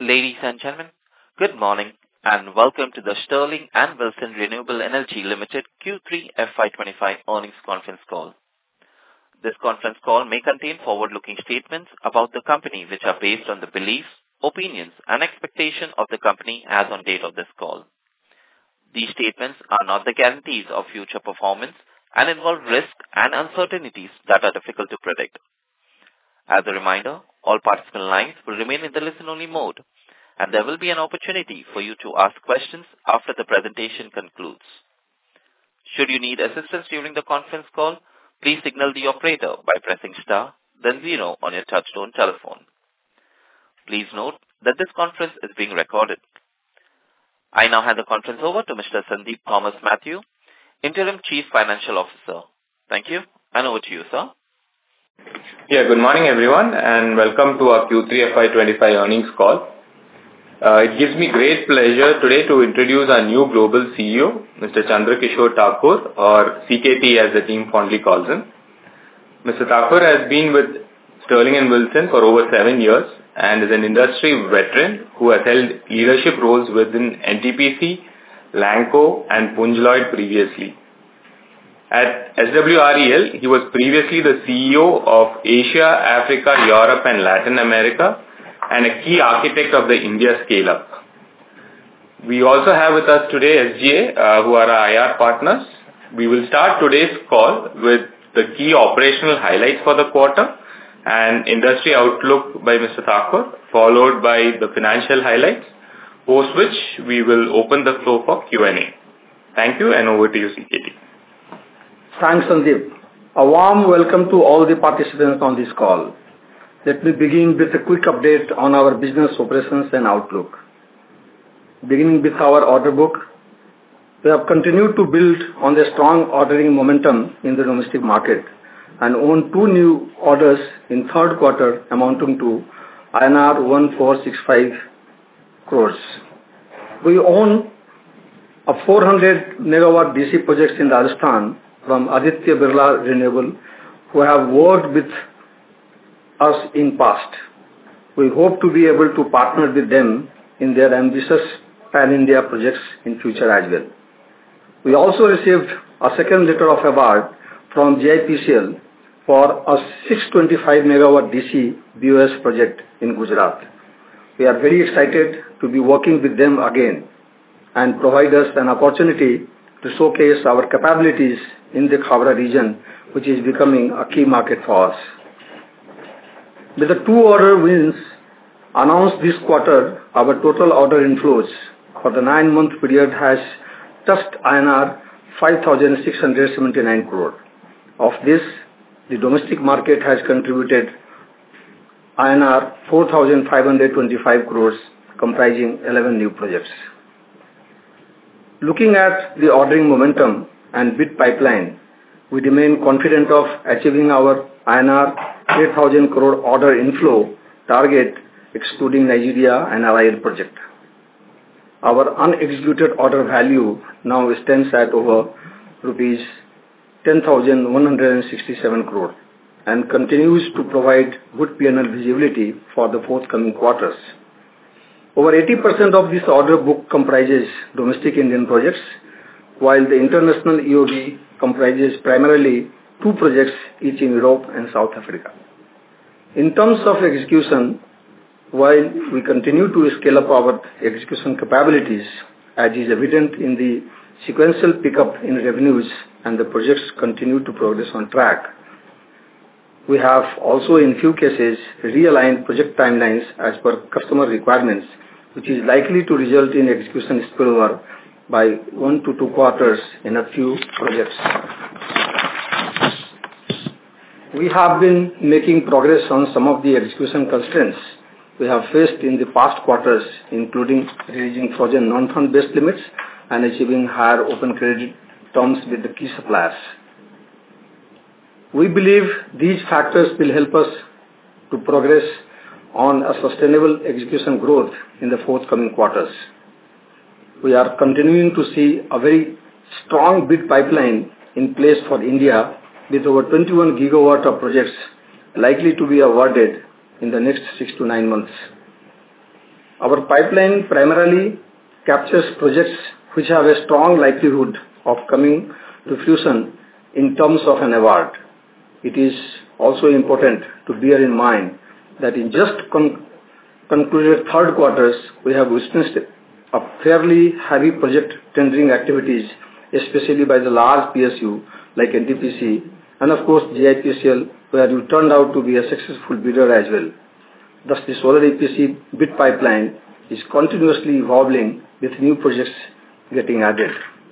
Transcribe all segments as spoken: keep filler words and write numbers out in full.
Ladies and gentlemen, good morning and welcome to the Sterling and Wilson Renewable Energy Limited Q three F Y twenty-five earnings conference call. This conference call may contain forward-looking statements about the company which are based on the beliefs, opinions and expectations of the company as on date of this call. These statements are not the guarantees of future performance and involve risks and uncertainties that are difficult to predict. As a reminder, all participant lines will remain in the listen-only mode, and there will be an opportunity for you to ask questions after the presentation concludes. Should you need assistance during the conference call, please signal the operator by pressing star, then zero on your touchtone telephone. Please note that this conference is being recorded. I now hand the conference over to Mister Sandeep Thomas Mathew, Interim Chief Financial Officer. Thank you, and over to you, sir. Yeah, good morning everyone and welcome to our Q three F Y twenty-five earnings call. Uh, it gives me great pleasure today to introduce our new global C E O, Mister Chandrakishore Thakur, or C K T as the team fondly calls him. Mister Thakur has been with Sterling and Wilson for over seven years and is an industry veteran who has held leadership roles within N T P C, Lanco and Punj Lloyd previously. At S W R E L, he was previously the C E O of Asia, Africa, Europe and Latin America and a key architect of the India scale-up. We also have with us today S G A, uh, who are our I R partners. We will start today's call with the key operational highlights for the quarter and industry outlook by Mister Thakur, followed by the financial highlights, post which we will open the floor for Q and A. Thank you and over to you, C K T. Thanks, Sandeep. A warm welcome to all the participants on this call. Let me begin with a quick update on our business operations and outlook. Beginning with our order book, we have continued to build on the strong ordering momentum in the domestic market and own two new orders in third quarter amounting to I N R one four six five crores. We own a four hundred megawatt D C projects in Rajasthan from Aditya Birla Renewable, who have worked with us in past. We hope to be able to partner with them in their ambitious pan-India projects in future as well. We also received a second letter of award from G I P C L for a six hundred twenty-five megawatt D C B O S project in Gujarat. We are very excited to be working with them again and provide us an opportunity to showcase our capabilities in the Khavda region, which is becoming a key market for us. With the two order wins announced this quarter, our total order inflows for the nine-month period has touched I N R five thousand six hundred seventy-nine crore. Of this, the domestic market has contributed I N R four thousand five hundred twenty-five crores, comprising eleven new projects. Looking at the ordering momentum and bid pipeline, we remain confident of achieving our I N R eight thousand crore order inflow target excluding Nigeria and R I L project. Our unexecuted order value now stands at over rupees ten thousand one hundred sixty-seven crore and continues to provide good P and L visibility for the forthcoming quarters. Over eighty percent of this order book comprises domestic Indian projects, while the international E O B comprises primarily two projects each in Europe and South Africa. In terms of execution, while we continue to scale up our execution capabilities, as is evident in the sequential pickup in revenues and the projects continue to progress on track, we have also in few cases realigned project timelines as per customer requirements, which is likely to result in execution spillover by one to two quarters in a few projects. We have been making progress on some of the execution constraints we have faced in the past quarters, including releasing frozen non-fund based limits and achieving higher open credit terms with the key suppliers. We believe these factors will help us to progress on a sustainable execution growth in the forthcoming quarters. We are continuing to see a very strong bid pipeline in place for India with over twenty-one gigawatt of projects likely to be awarded in the next six to nine months. Our pipeline primarily captures projects which have a strong likelihood of coming to fruition in terms of an award. It is also important to bear in mind that in just con- concluded third quarters, we have witnessed a fairly heavy project tendering activities, especially by the large P S U like N T P C and of course G I P C L, where you turned out to be a successful bidder as well. Thus, the solar E P C bid pipeline is continuously evolving with new projects getting added.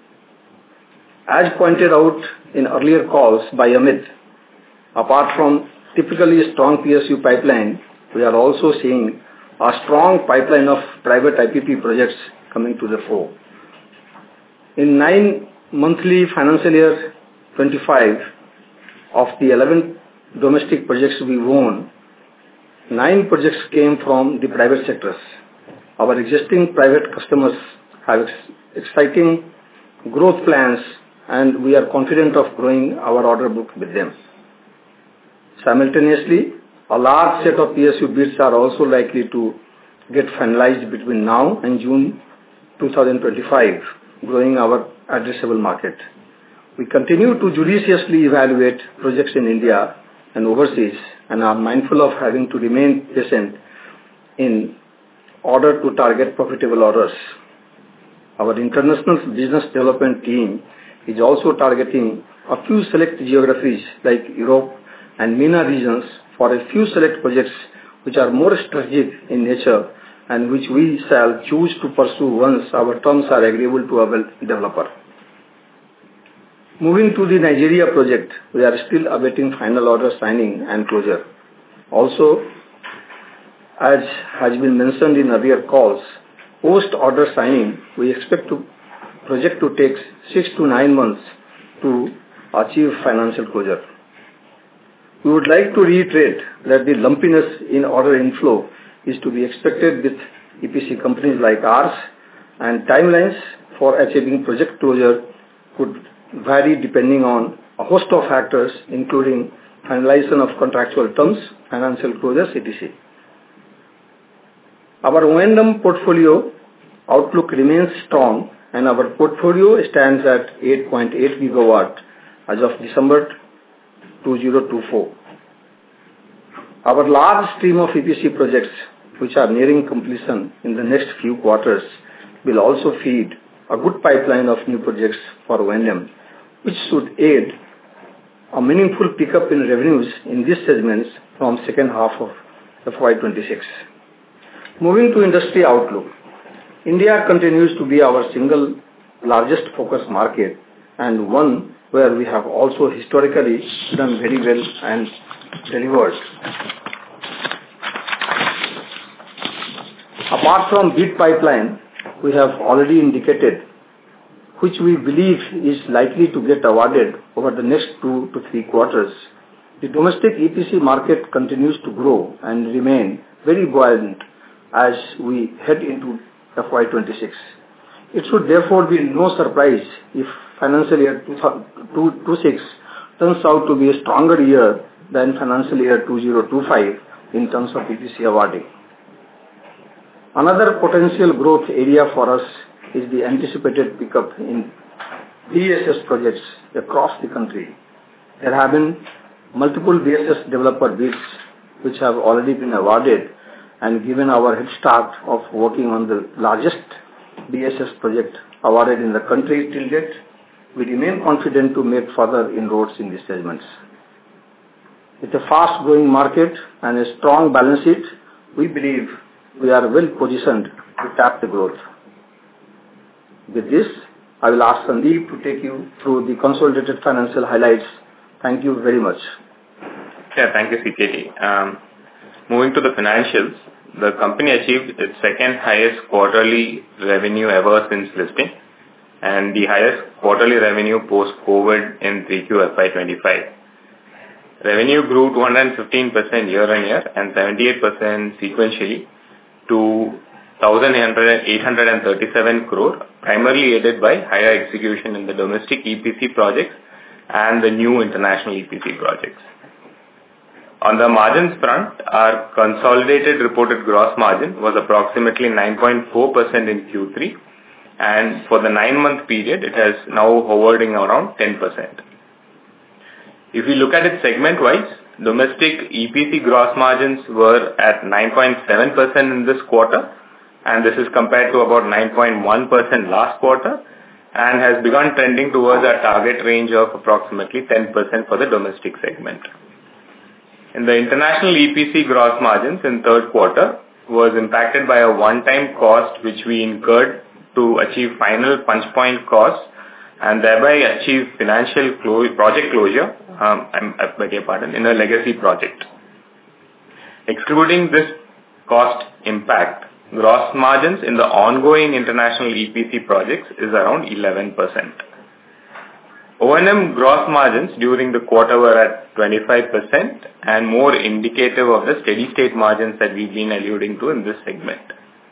As pointed out in earlier calls by Amit, apart from typically strong P S U pipeline, we are also seeing a strong pipeline of private I P P projects coming to the fore. In nine monthly financial year twenty-five, of the eleven domestic projects we won, nine projects came from the private sectors. Our existing private customers have ex- exciting growth plans, and we are confident of growing our order book with them. Simultaneously, a large set of P S U bids are also likely to get finalized between now and June twenty twenty-five, growing our addressable market. We continue to judiciously evaluate projects in India and overseas and are mindful of having to remain patient in order to target profitable orders. Our international business development team is also targeting a few select geographies like Europe and MENA regions for a few select projects which are more strategic in nature and which we shall choose to pursue once our terms are agreeable to our developer. Moving to the Nigeria project, we are still awaiting final order signing and closure. Also, as has been mentioned in earlier calls, post-order signing, we expect the project to take six to nine months to achieve financial closure. We would like to reiterate that the lumpiness in order inflow is to be expected with E P C companies like ours, and timelines for achieving project closure could vary depending on a host of factors, including finalization of contractual terms, financial closures, et cetera. Our O and M portfolio outlook remains strong, and our portfolio stands at eight point eight gigawatt as of December twenty twenty-four. Our large stream of E P C projects, which are nearing completion in the next few quarters, will also feed a good pipeline of new projects for O and M, which should aid a meaningful pickup in revenues in these segments from second half of F Y twenty-six. Moving to industry outlook, India continues to be our single largest focus market and one where we have also historically done very well and delivered. Apart from bid pipeline, we have already indicated which we believe is likely to get awarded over the next two to three quarters. The domestic E P C market continues to grow and remain very buoyant as we head into F Y twenty-six. It should therefore be no surprise if financial year twenty twenty-six turns out to be a stronger year than financial year twenty twenty-five in terms of E P C awarding. Another potential growth area for us is the anticipated pickup in B S S projects across the country. There have been multiple B S S developer bids which have already been awarded, and given our head start of working on the largest B S S project awarded in the country till date, we remain confident to make further inroads in these segments. With a fast-growing market and a strong balance sheet, we believe we are well positioned to tap the growth. With this, I will ask Sandeep to take you through the consolidated financial highlights. Thank you very much. Yeah, thank you, C K T. Um, moving to the financials, the company achieved its second highest quarterly revenue ever since listing and the highest quarterly revenue post-COVID in three Q F Y twenty-five. Revenue grew two hundred fifteen percent year-on-year and seventy-eight percent sequentially to one thousand eight hundred thirty-seven crore, primarily aided by higher execution in the domestic E P C projects and the new international E P C projects. On the margins front, our consolidated reported gross margin was approximately nine point four percent in Q three, and for the nine-month period, it has now hovering around ten percent. If we look at it segment-wise, domestic E P C gross margins were at nine point seven percent in this quarter, and this is compared to about nine point one percent last quarter, and has begun trending towards our target range of approximately ten percent for the domestic segment. In the international E P C gross margins in third quarter was impacted by a one-time cost which we incurred to achieve final punch point costs and thereby achieve financial clo- project closure, um, I beg your pardon, in a legacy project. Excluding this cost impact, gross margins in the ongoing international E P C projects is around eleven percent. O and M gross margins during the quarter were at twenty-five percent and more indicative of the steady state margins that we've been alluding to in this segment.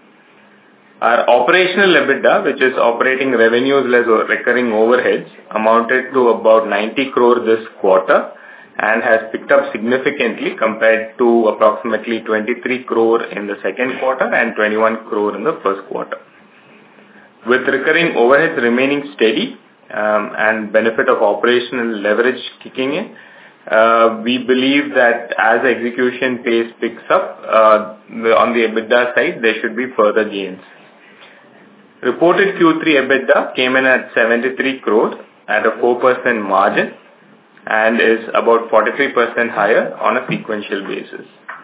Our operational EBITDA, which is operating revenues less recurring overheads, amounted to about ninety crore this quarter and has picked up significantly compared to approximately twenty-three crore in the second quarter and twenty-one crore in the first quarter. With recurring overheads remaining steady um, and benefit of operational leverage kicking in, uh, we believe that as the execution pace picks up, uh, the, on the EBITDA side, there should be further gains. Reported Q three EBITDA came in at seventy-three crore at a four percent margin and is about forty-three percent higher on a sequential basis.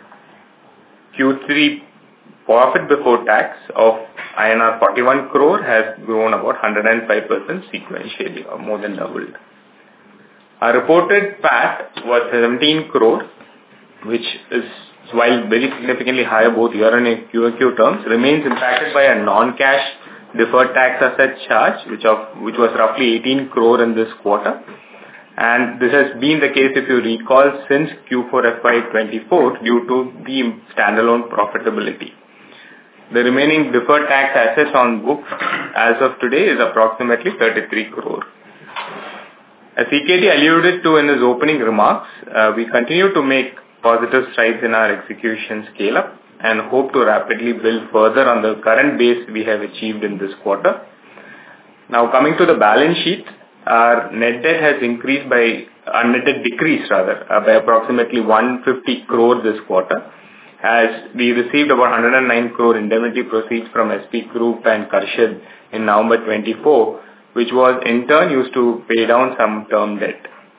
Q three profit before tax of I N R forty-one crore has grown about one hundred five percent sequentially, or more than doubled. Our reported P A T was seventeen crore, which is, while very significantly higher both year and Q O Q terms, remains impacted by a non-cash deferred tax asset charge, which of which was roughly eighteen crore in this quarter. And this has been the case, if you recall, since Q four F Y twenty-four due to the standalone profitability. The remaining deferred tax assets on books as of today is approximately thirty-three crore. As C K T alluded to in his opening remarks, uh, we continue to make positive strides in our execution scale-up and hope to rapidly build further on the current base we have achieved in this quarter. Now coming to the balance sheet, our net debt has increased by, our net debt decreased rather, uh, by approximately one hundred fifty crore this quarter, as we received about one hundred nine crore indemnity proceeds from S P Group and Karshad in November twenty-four, which was in turn used to pay down some term debt.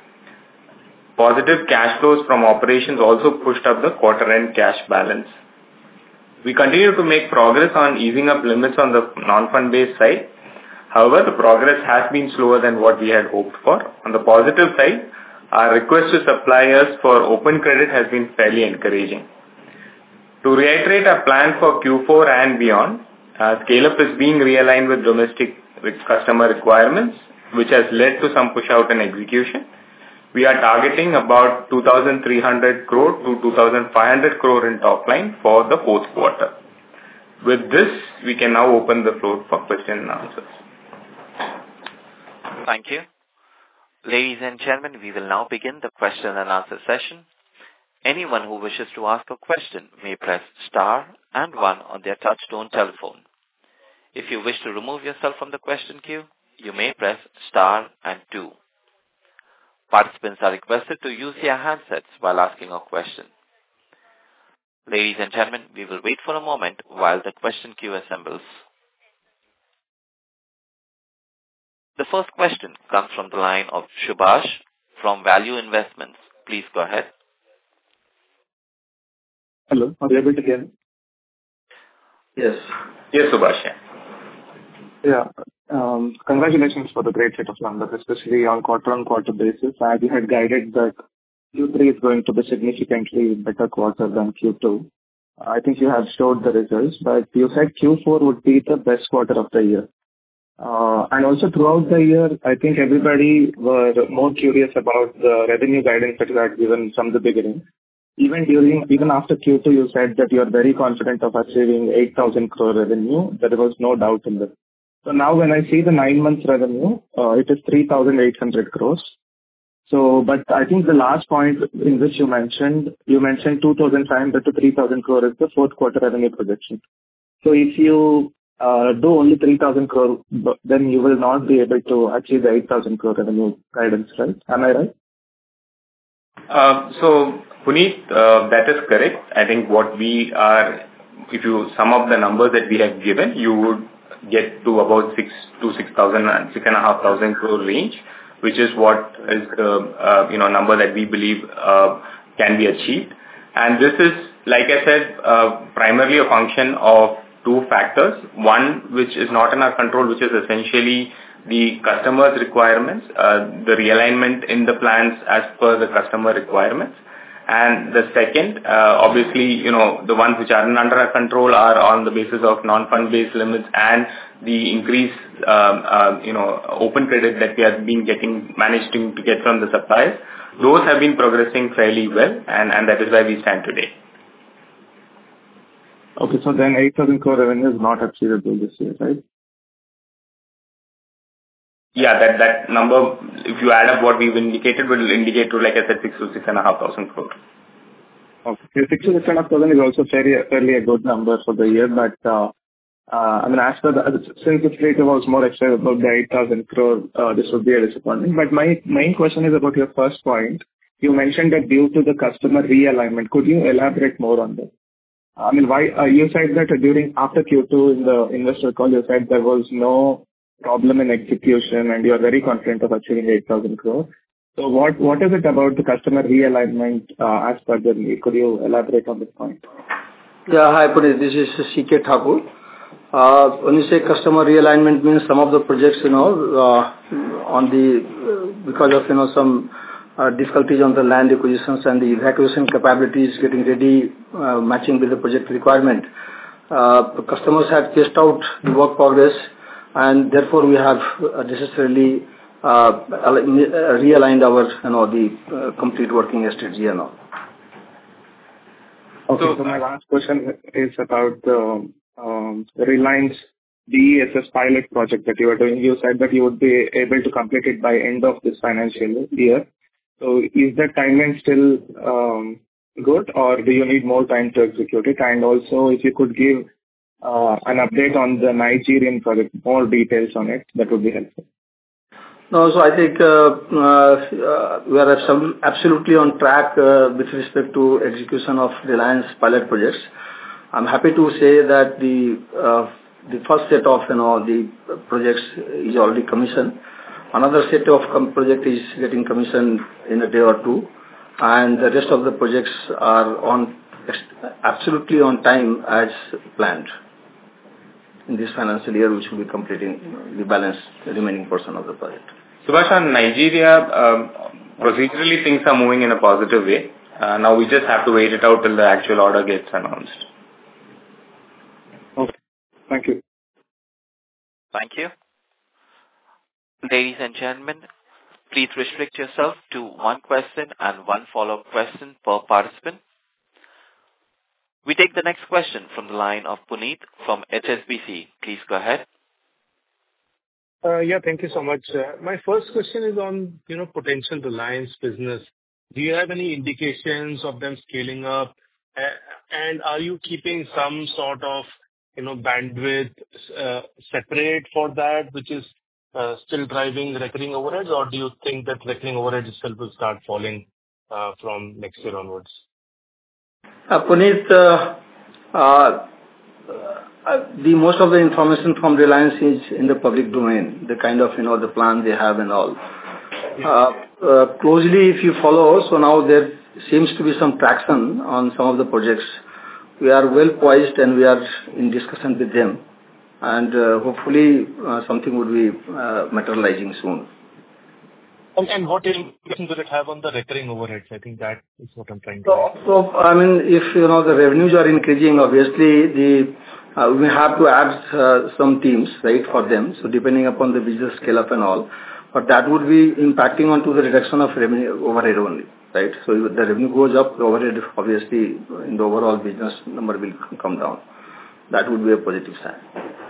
Positive cash flows from operations also pushed up the quarter-end cash balance. We continue to make progress on easing up limits on the non-fund based side. However, the progress has been slower than what we had hoped for. On the positive side, our request to suppliers for open credit has been fairly encouraging. To reiterate our plan for Q four and beyond, uh, scale-up is being realigned with domestic customer requirements, which has led to some push-out in execution. We are targeting about two thousand three hundred crore to two thousand five hundred crore in top line for the fourth quarter. With this, we can now open the floor for question and answers. Thank you. Ladies and gentlemen, we will now begin the question and answer session. Anyone who wishes to ask a question may press star and one on their touchtone telephone. If you wish to remove yourself from the question queue, you may press star and two. Participants are requested to use their handsets while asking a question. Ladies and gentlemen, we will wait for a moment while the question queue assembles. The first question comes from the line of Subhash from Value Investments. Please go ahead. Hello, are you able to hear me? Yes. Yes, Subhash. Yeah. Um, congratulations for the great set of numbers, especially on quarter-on-quarter basis. As you had guided that Q three is going to be significantly better quarter than Q two. I think you have showed the results, but you said Q four would be the best quarter of the year. Uh, and also throughout the year, I think everybody were more curious about the revenue guidance that you had given from the beginning. Even during, even after Q two, you said that you are very confident of achieving eight thousand crore revenue. There was no doubt in that. So now when I see the nine months revenue, uh, it is three thousand eight hundred crores. So, but I think the last point in which you mentioned, you mentioned two thousand five hundred to three thousand crore is the fourth quarter revenue projection. So if you uh, do only three thousand crore, then you will not be able to achieve the eight thousand crore revenue guidance, right? Am I right? Uh, so, Puneet, uh, that is correct. I think what we are, if you sum up the numbers that we have given, you would get to about six to six thousand and six and a half thousand crore range, which is what is the uh, you know number that we believe uh, can be achieved. And this is, like I said, uh, primarily a function of two factors. One, which is not in our control, which is essentially the customer's requirements, uh, the realignment in the plans as per the customer requirements. And the second, uh, obviously, you know, the ones which aren't under our control are on the basis of non-fund based limits and the increased, um, uh, you know, open credit that we have been getting, managing to get from the suppliers. Those have been progressing fairly well, and, and that is where we stand today. Okay, so then eight thousand crore revenue is not achievable this year, right? Yeah, that, that number, if you add up what we've indicated, will indicate to, like I said, six to six and a half thousand crore. Okay. six to six and a half thousand is also fairly, fairly a good number for the year, but, uh, uh, I mean, as per the, since the rate was more excited about the eight thousand crore, uh, this would be a disappointment. But my main question is about your first point. You mentioned that due to the customer realignment, could you elaborate more on that? I mean, why, uh, you said that during, after Q two in the investor call, you said there was no problem in execution and you are very confident of achieving eight thousand crore. So what, what is it about the customer realignment uh, as per the need? Could you elaborate on this point? Yeah, hi Puneet, this is C K Thakur. Uh, when you say customer realignment means some of the projects, you know, uh, on the, uh, because of, you know, some uh, difficulties on the land acquisitions and the evacuation capabilities getting ready, uh, matching with the project requirement. Uh, the customers have tested out the work progress, and therefore we have necessarily uh, realigned our, you know, the uh, complete working strategy and all. Okay, so, so my last question is about the um, Reliance D E S S pilot project that you are doing. You said that you would be able to complete it by end of this financial year. So is that timeline still um, good, or do you need more time to execute it? And also, if you could give Uh, an update on the Nigerian project, more details on it, that would be helpful. No, so I think uh, uh, we are absolutely on track uh, with respect to execution of Reliance pilot projects. I'm happy to say that the uh, the first set of, you know, the projects is already commissioned. Another set of com- project is getting commissioned in a day or two, and the rest of the projects are on absolutely on time as planned in this financial year, which will be completing the balance, the remaining portion of the project. Subhash, on Nigeria, um, procedurally things are moving in a positive way. Uh, now we just have to wait it out till the actual order gets announced. Okay. Thank you. Thank you. Ladies and gentlemen, please restrict yourself to one question and one follow-up question per participant. We take the next question from the line of Puneet from H S B C. Please go ahead. Uh, yeah, thank you so much. Uh, my first question is on, you know, potential Reliance business. Do you have any indications of them scaling up? Uh, and are you keeping some sort of, you know, bandwidth uh, separate for that, which is uh, still driving recurring overheads, or do you think that recurring overheads itself will start falling uh, from next year onwards? Uh, Puneet, uh, uh, uh, the most of the information from Reliance is in the public domain, the kind of, you know, the plan they have and all. Uh, uh, closely, if you follow, so now there seems to be some traction on some of the projects. We are well poised and we are in discussion with them, and uh, hopefully uh, something would be uh, materializing soon. And, and what implications will it have on the recurring overheads? I think that is what I'm trying to So, so I mean, if, you know, the revenues are increasing, obviously the uh, we have to add uh, some teams, right, for them. So depending upon the business scale up and all, but that would be impacting onto the reduction of revenue overhead only, right? So if the revenue goes up, the overhead obviously in the overall business number will come down. That would be a positive sign.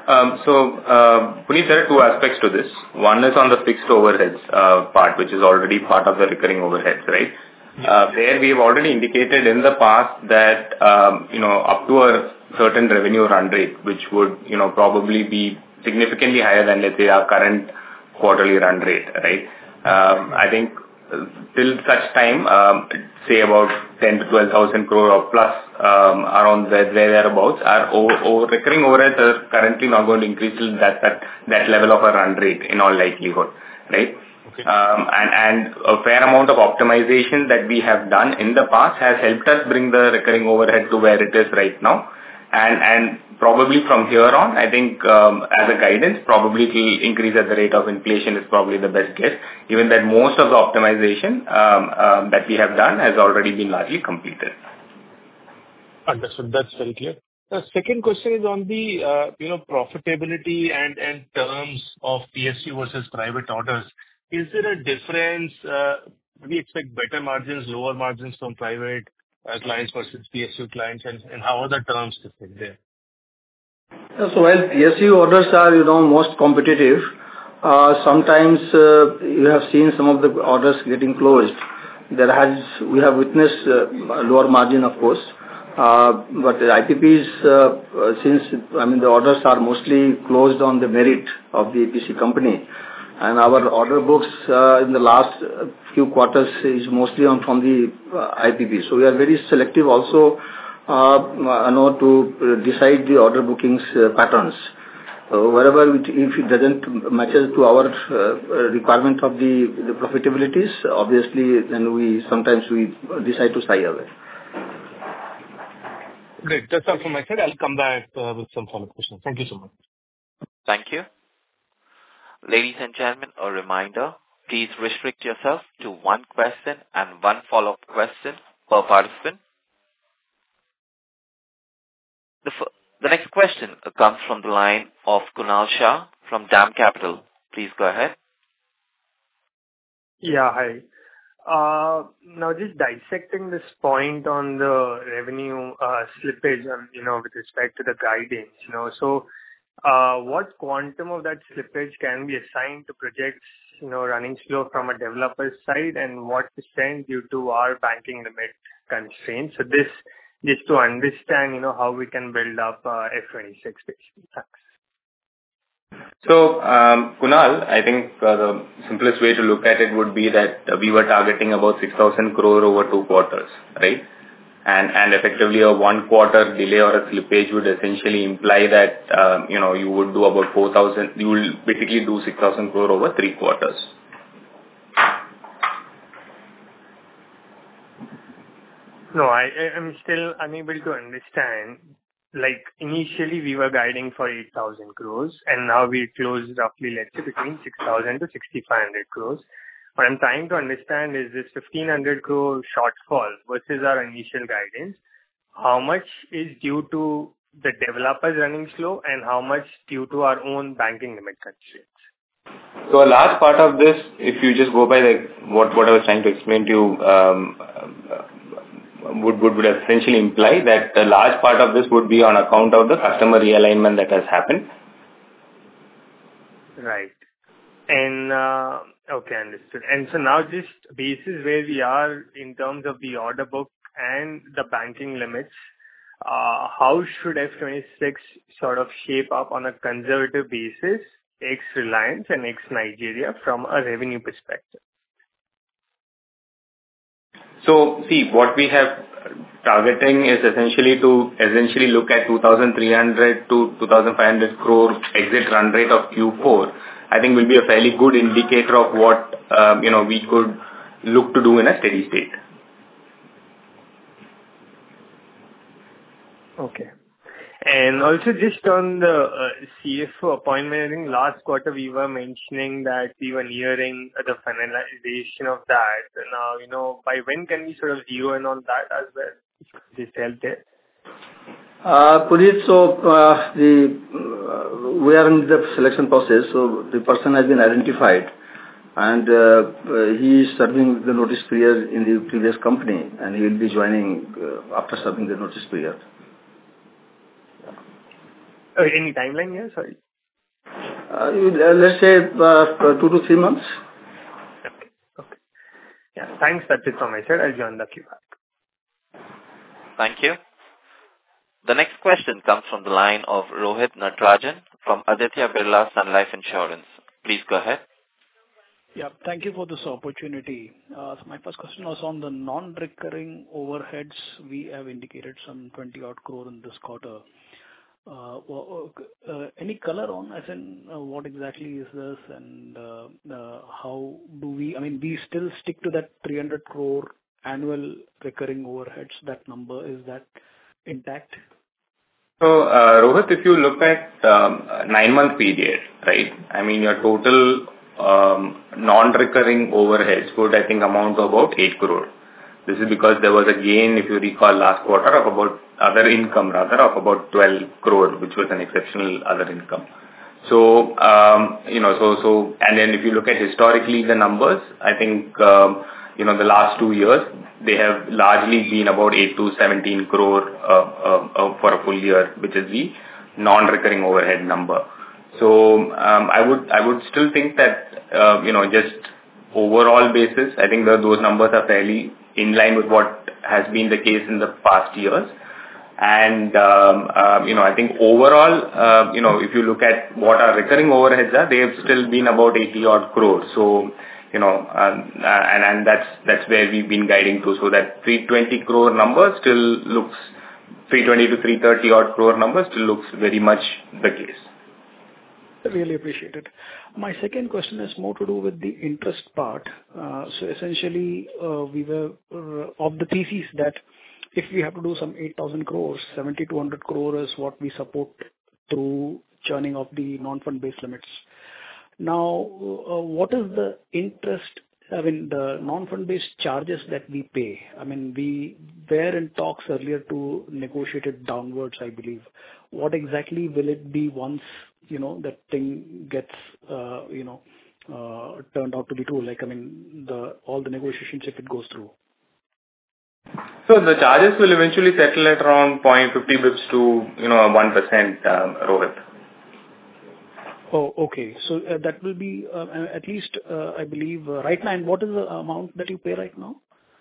Um, so, uh, Puneet, there are two aspects to this. One is on the fixed overheads uh, part, which is already part of the recurring overheads, right? Uh, there we have already indicated in the past that, um, you know, up to a certain revenue run rate, which would, you know, probably be significantly higher than, let's say, our current quarterly run rate, right? Um, I think uh, till such time, um, say about ten to twelve thousand crore or plus, um, around where thereabouts, our o- o- recurring overheads are currently not going to increase till that, that, that level of a run rate in all likelihood, right? Okay. Um, and, and a fair amount of optimization that we have done in the past has helped us bring the recurring overhead to where it is right now. And, and probably from here on, I think um, as a guidance, probably it will increase at the rate of inflation is probably the best guess, given that most of the optimization um, um, that we have done has already been largely completed. Understood. That's very clear. The second question is on the, uh, you know, profitability and, and terms of P S U versus private orders. Is there a difference? Uh, do we expect better margins, lower margins from private uh, clients versus P S U clients, and, and how are the terms different there? So while P S U orders are, you know, most competitive, uh, sometimes uh, you have seen some of the orders getting closed. There has, we have witnessed uh, lower margin, of course, uh, but the I P Ps, uh, uh, since, I mean, the orders are mostly closed on the merit of the E P C company, and our order books uh, in the last few quarters is mostly on from the uh, I P P. So we are very selective also, uh, you know, to decide the order bookings uh, patterns. So wherever it, if it doesn't matches to our uh, requirement of the, the profitabilities, obviously then we sometimes we decide to shy away. Great. That's all from my side. I'll come back uh, with some follow-up questions. Thank you so much. Thank you. Ladies and gentlemen, a reminder, please restrict yourself to one question and one follow-up question per participant. The, f- the next question comes from the line of Kunal Shah from DAM Capital. Please go ahead. Yeah, hi. Uh, now just dissecting this point on the revenue uh, slippage, um, you know, with respect to the guidance, you know, so uh, what quantum of that slippage can be assigned to projects, you know, running slow from a developer's side, and what percent due to our banking limit constraints? So this, just to understand, you know, how we can build up uh, F twenty-six basically. Thanks. So, um, Kunal, I think uh, the simplest way to look at it would be that uh, we were targeting about six thousand crore over two quarters, right? And and effectively a one quarter delay or a slippage would essentially imply that, um, you know, you would do about four thousand, you will basically do six thousand crore over three quarters. No, I am still unable to understand. Like, initially we were guiding for eight thousand crores, and now we closed roughly, let's say, between six thousand to sixty-five hundred crores. What I'm trying to understand is this fifteen hundred crore shortfall versus our initial guidance, how much is due to the developers running slow and how much due to our own banking limit constraints? So a large part of this, if you just go by the, what, what I was trying to explain to you, um, would, would, would essentially imply that a large part of this would be on account of the customer realignment that has happened. Right. And, uh, okay, understood. And so now just basis where we are in terms of the order book and the banking limits, uh, how should F twenty-six sort of shape up on a conservative basis, ex-Reliance and ex-Nigeria from a revenue perspective? So, see, what we have targeting is essentially to essentially look at two thousand three hundred to two thousand five hundred crore exit run rate of Q four. I think will be a fairly good indicator of what, um, you know, we could look to do in a steady state. Okay. And also just on the uh, C F O appointment, I think last quarter we were mentioning that we were nearing the finalization of that. Now, you know, by when can we sort of zero in on that as well? Just help there. Uh, Puneet, so uh, the uh, we are in the selection process, so the person has been identified, and uh, uh, he is serving the notice period in the previous company, and he will be joining uh, after serving the notice period. Uh, any timeline here? Sorry. Uh, you- uh, let's say uh, two to three months. Okay. Okay. Yeah. Thanks. That's it from my side. I'll join the queue back. Thank you. The next question comes from the line of Rohit Natarajan from Aditya Birla Sun Life Insurance. Please go ahead. Yeah, thank you for this opportunity. Uh, so my first question was on the non-recurring overheads. We have indicated some twenty odd crore in this quarter. Uh, well, uh, any color on, as in, uh, what exactly is this, and uh, uh, how do we? I mean, we still stick to that three hundred crore annual recurring overheads. That number, is that intact? So, uh, Rohit, if you look at um, nine-month period, right? I mean, your total um, non-recurring overheads would, I think, amount to about eight crore. This is because there was a gain, if you recall, last quarter of about other income, rather, of about twelve crore, which was an exceptional other income. So, um, you know, so, so, and then if you look at historically the numbers, I think, um, you know, the last two years, they have largely been about eight to seventeen crore uh, uh, uh, for a full year, which is the non-recurring overhead number. So, um, I would, I would still think that, uh, you know, just overall basis, I think that those numbers are fairly in line with what has been the case in the past years. And, um, uh, you know, I think overall, uh, you know, if you look at what our recurring overheads are, they have still been about eighty odd crores. So, you know, um, uh, and, and that's, that's where we've been guiding to. So that three hundred twenty crore number still looks, three hundred twenty to three hundred thirty odd crore number still looks very much the case. Really appreciate it. My second question is more to do with the interest part. Uh, so essentially, uh, we were uh, of the thesis that if we have to do some eight thousand crores, seventy to one hundred crore is what we support through churning of the non-fund based limits. Now, uh, what is the interest, I mean, the non-fund based charges that we pay? I mean, we were in talks earlier to negotiate it downwards, I believe. What exactly will it be once, you know, that thing gets, uh, you know, uh, turned out to be true? Like, I mean, the all the negotiations, if it goes through. So the charges will eventually settle at around zero point five zero bips to, you know, one percent, um, Rohit. Oh, okay. So uh, that will be uh, at least, uh, I believe, uh, right now. And what is the amount that you pay right now?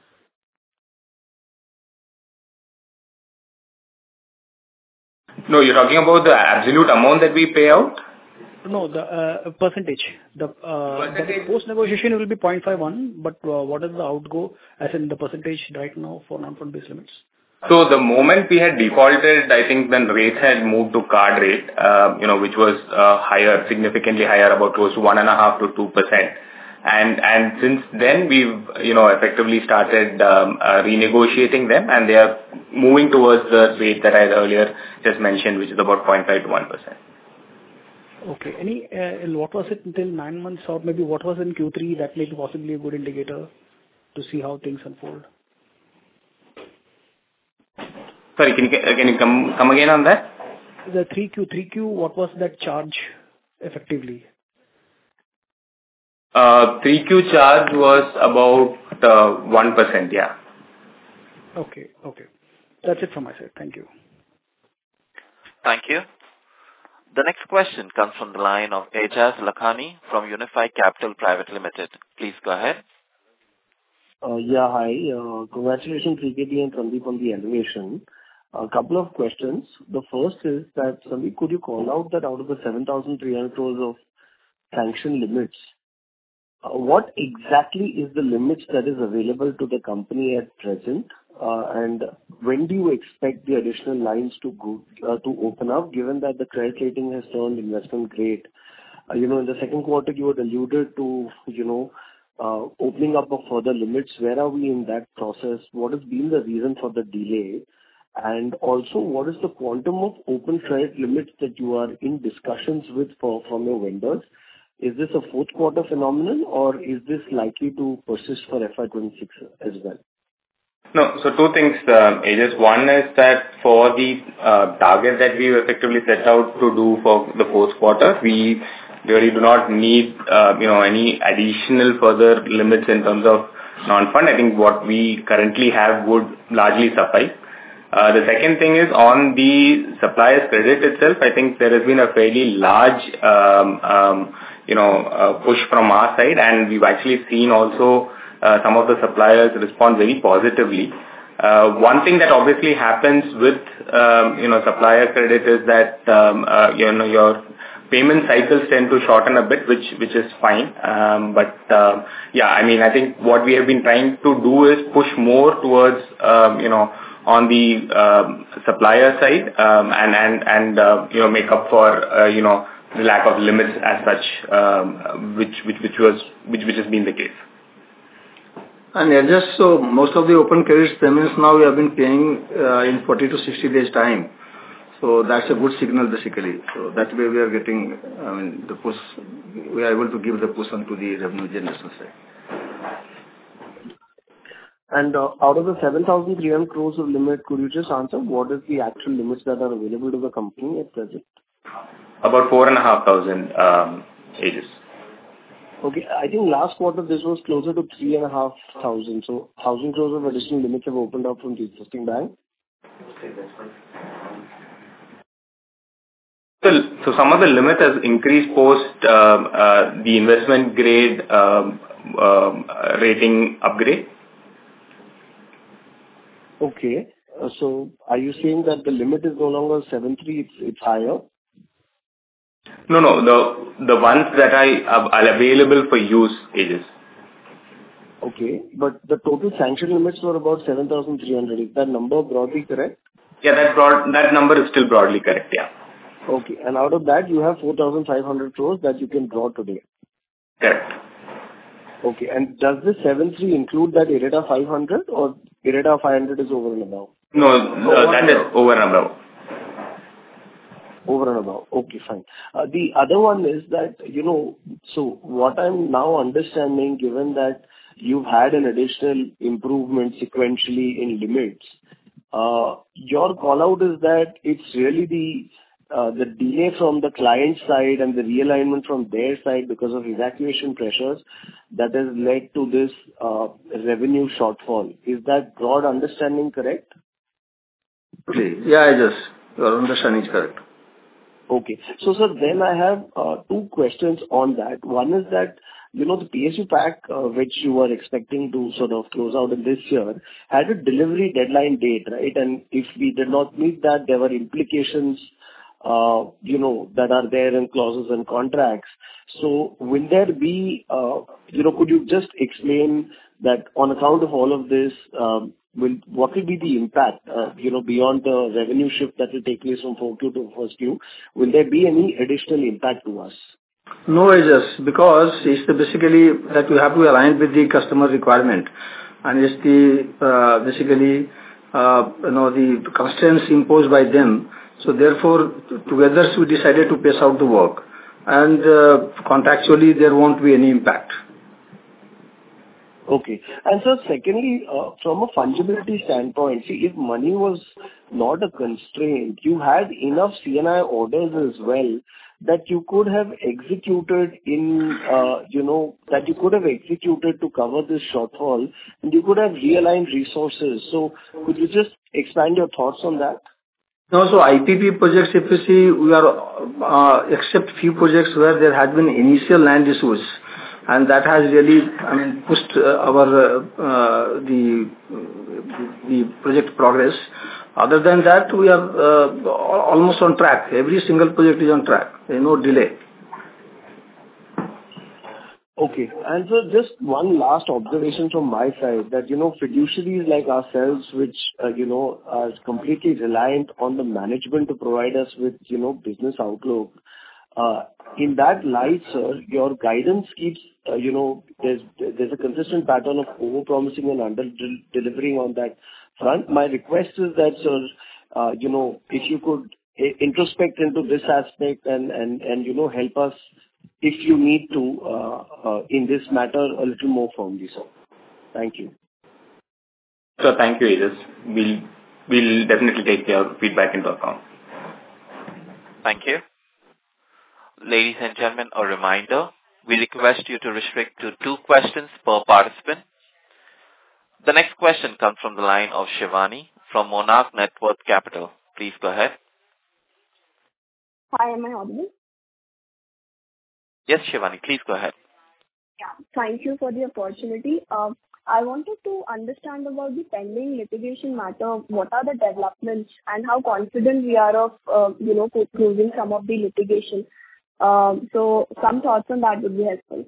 No, you're talking about the absolute amount that we pay out? No, the uh, percentage. The uh, Percentage. post-negotiation will be zero point five one, but uh, what is the outgo, as in the percentage right now for non-fund based limits? So the moment we had defaulted, I think then rates had moved to card rate, uh, you know, which was uh, higher, significantly higher, about close to one and a half to two percent. And and since then we've, you know, effectively started um, uh, renegotiating them, and they are moving towards the rate that I had earlier just mentioned, which is about zero point five to one percent. Okay. Any, uh, what was it until nine months, or maybe what was in Q three? That may be possibly a good indicator to see how things unfold. Sorry, can you, can you come, come again on that? The three Q, three Q, what was that charge effectively? Uh, three Q charge was about uh, one percent, yeah. Okay, okay. That's it from my side. Thank you. Thank you. The next question comes from the line of Aijaz Lakhani from Unifi Capital Private Limited. Please go ahead. Uh, yeah, hi. Uh, congratulations, P K T and Sandeep, on the elevation. A couple of questions. The first is that, Sandeep, could you call out that out of the seven thousand three hundred crores of sanction limits, uh, what exactly is the limits that is available to the company at present? Uh, and when do you expect the additional lines to go, uh, to open up, given that the credit rating has turned investment grade? Uh, you know, in the second quarter, you had alluded to, you know, uh, opening up of further limits. Where are we in that process? What has been the reason for the delay? And also, what is the quantum of open credit limits that you are in discussions with for, from your vendors? Is this a fourth quarter phenomenon, or is this likely to persist for F Y twenty-six as well? No, so two things, uh, Aegis. One is that for the uh, target that we effectively set out to do for the fourth quarter, we really do not need, uh, you know, any additional further limits in terms of non-fund. I think what we currently have would largely suffice. Uh, the second thing is on the supplier's credit itself. I think there has been a fairly large, um, um, you know, uh, push from our side, and we've actually seen also uh, some of the suppliers respond very positively. Uh, one thing that obviously happens with, um, you know, supplier credit is that, um, uh, you know, your payment cycles tend to shorten a bit, which which is fine. Um, but uh, yeah, I mean, I think what we have been trying to do is push more towards, um, you know, on the um, supplier side, um, and and and uh, you know, make up for uh, you know, the lack of limits as such, um, which which which was which which has been the case. And yeah, just so most of the open credit payments now we have been paying uh, in forty to sixty days time. So that's a good signal basically. So that way we are getting, I mean, the push, we are able to give the push onto the revenue generation side. And uh, out of the seven thousand three hundred crores of limit, could you just answer what is the actual limits that are available to the company at present? About four and a half thousand um, ages. Okay, I think last quarter this was closer to three and a half thousand. So thousand crores of additional limits have opened up from the existing bank. So, so some of the limit has increased post um, uh, the investment grade um, um, rating upgrade. Okay, uh, so are you saying that the limit is no longer seven three, it's it's higher? No, no, the the ones that I are available for use ages. Okay, but the total sanction limits were about seven thousand three hundred. Is that number broadly correct? Yeah, that broad that number is still broadly correct. Yeah. Okay, and out of that you have four thousand five hundred crores that you can draw today. Correct. Okay, and does this seven three include that IREDA five hundred or IREDA five hundred is over and above? No, uh, that is over and above. Over and above. Okay, fine. Uh, the other one is that, you know, so what I'm now understanding, given that you've had an additional improvement sequentially in limits, uh, your call out is that it's really the uh, the delay from the client side and the realignment from their side because of evacuation pressures that has led to this uh, revenue shortfall. Is that broad understanding correct? Okay. Yeah, I just, your understanding is correct. Okay. So, sir, then I have uh, two questions on that. One is that, you know, the P S U pack, uh, which you were expecting to sort of close out in this year, had a delivery deadline date, right? And if we did not meet that, there were implications, uh, you know, that are there in clauses and contracts. So will there be, uh, you know, could you just explain that on account of all of this, um, will what will be the impact, uh, you know, beyond the revenue shift that will take place from four Q to first Q? Will there be any additional impact to us? No edges, because it's the basically that we have to align with the customer requirement, and it's the uh, basically uh, you know, the constraints imposed by them. So therefore, together we decided to pace out the work, and uh, contractually there won't be any impact. Okay. And so secondly, uh, from a fungibility standpoint, see, if money was not a constraint, you had enough C N I orders as well that you could have executed in, uh, you know, that you could have executed to cover this shortfall, and you could have realigned resources. So could you just expand your thoughts on that? No, so I P P projects, if you see, we are, uh, except few projects where there had been initial land issues, and that has really, I mean, pushed uh, our, uh, uh, the, the project progress. Other than that, we are uh, almost on track. Every single project is on track. There is no delay. Okay. And so just one last observation from my side that, you know, fiduciaries like ourselves, which, uh, you know, are completely reliant on the management to provide us with, you know, business outlook. Uh, in that light, sir, your guidance keeps, uh, you know, there's, there's a consistent pattern of over-promising and under-delivering on that front. My request is that, sir, uh, you know, if you could introspect into this aspect and, and, and, you know, help us if you need to, uh, uh, in this matter a little more firmly, sir. Thank you. So thank you, Aegis. We'll, we'll definitely take your feedback into account. Thank you. Ladies and gentlemen, a reminder, we request you to restrict to two questions per participant. The next question comes from the line of Shivani from Monarch Networth Capital. Please go ahead. Hi, am I audible? Yes, Shivani, please go ahead. Yeah, thank you for the opportunity. Uh, I wanted to understand about the pending litigation matter. What are the developments and how confident we are of, uh, you know, closing some of the litigation. Um, so some thoughts on that would be helpful.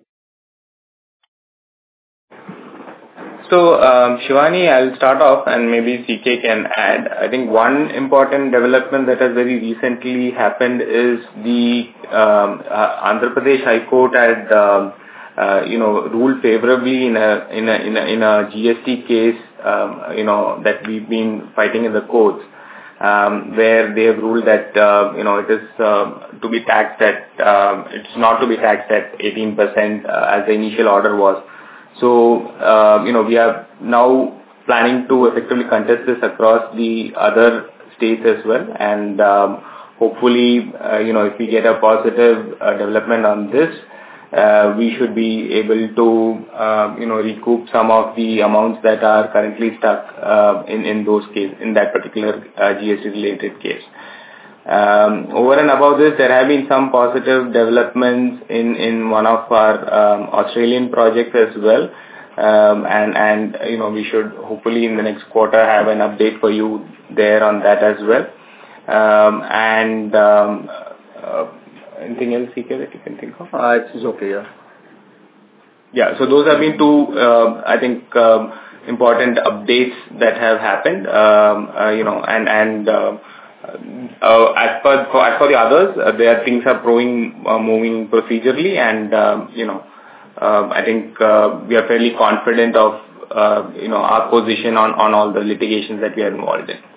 So, um, Shivani, I'll start off and maybe C K can add. I think one important development that has very recently happened is the um, uh, Andhra Pradesh High Court had, um, uh, you know, ruled favorably in a in a in a, in a G S T case, um, you know, that we've been fighting in the courts, um, where they have ruled that uh, you know it is uh, to be taxed at uh, it's not to be taxed at eighteen percent uh, as the initial order was. So, uh, you know, we are now planning to effectively contest this across the other states as well. And um, hopefully, uh, you know, if we get a positive uh, development on this, uh, we should be able to, uh, you know, recoup some of the amounts that are currently stuck uh, in, in those cases, in that particular uh, G S T-related case. Um, over and above this, there have been some positive developments in, in one of our um, Australian projects as well. Um, and, and, you know, we should hopefully in the next quarter have an update for you there on that as well. Um, and um, uh, anything else, C K, that you can think of? Uh, it's okay, yeah. Yeah, so those have been two, uh, I think, um, important updates that have happened, um, uh, you know, and, and, uh, Uh, as per for, as for the others, uh, their things are growing, uh, moving procedurally, and um, you know, uh, I think uh, we are fairly confident of uh, you know our position on on all the litigations that we are involved in.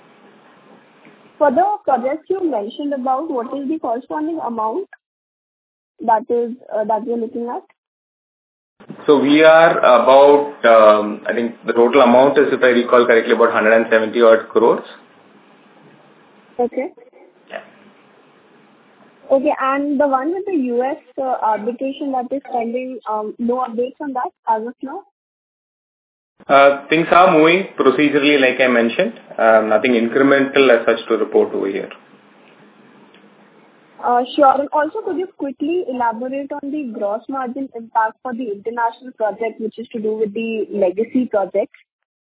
For the projects you mentioned about, what is the corresponding amount that is uh, that we are looking at? So we are about, um, I think the total amount is, if I recall correctly, about one hundred seventy odd crores. Okay. Yeah. Okay, and the one with the U S uh, arbitration that is pending, um, no updates on that as of now? Uh, things are moving procedurally, like I mentioned. Uh, nothing incremental as such to report over here. Uh, sure. And also, could you quickly elaborate on the gross margin impact for the international project, which is to do with the legacy projects?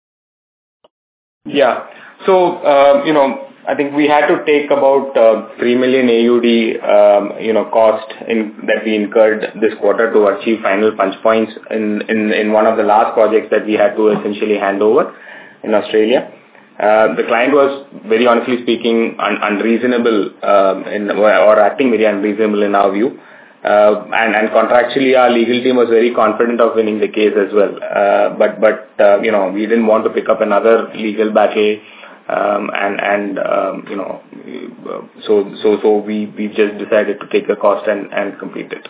Yeah. So, uh, you know, I think we had to take about uh, three million A U D, um, you know, cost in that we incurred this quarter to achieve final punch points in, in, in one of the last projects that we had to essentially hand over in Australia. Uh, the client was, very honestly speaking, un- unreasonable um, in, or acting very unreasonable in our view. Uh, and, and contractually, our legal team was very confident of winning the case as well. Uh, but, but uh, you know, we didn't want to pick up another legal battle. Um, and, and, um, you know, so, so, so we, we just decided to take the cost and, and complete it.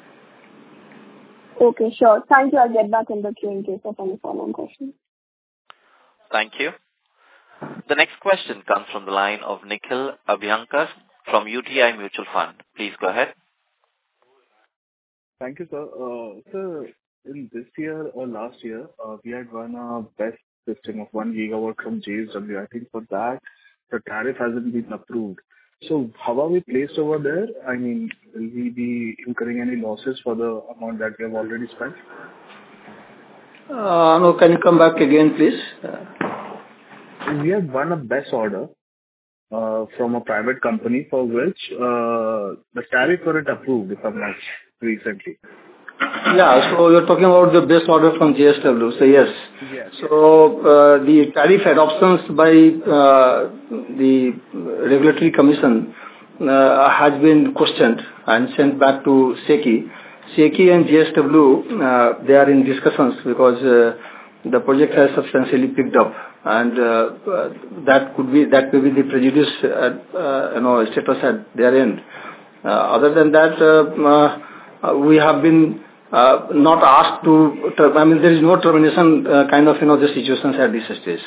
Okay, sure. Thank you. I'll get back in the queue in case of any follow-on questions. Thank you. The next question comes from the line of Nikhil Abhyankar from U T I Mutual Fund. Please go ahead. Thank you, sir. Uh, sir, in this year or last year, uh, we had won a best system of one gigawatt from J S W. I think for that, the tariff hasn't been approved. So how are we placed over there? I mean, will we be incurring any losses for the amount that we have already spent? Uh, no, can you come back again, please? We have won a best order uh, from a private company for which uh, the tariff weren't approved, if I'm not recently. Yeah, so you're talking about the best order from J S W. So yes. Yes. So uh, the tariff adoptions by uh, the regulatory commission uh, has been questioned and sent back to SECI. SECI and J S W, uh, they are in discussions because uh, the project has substantially picked up, and uh, uh, that could be that may be the prejudice at, uh, you know status at their end. Uh, other than that, uh, uh, we have been uh, not asked to. I mean, there is no termination uh, kind of you know the situations at this stage.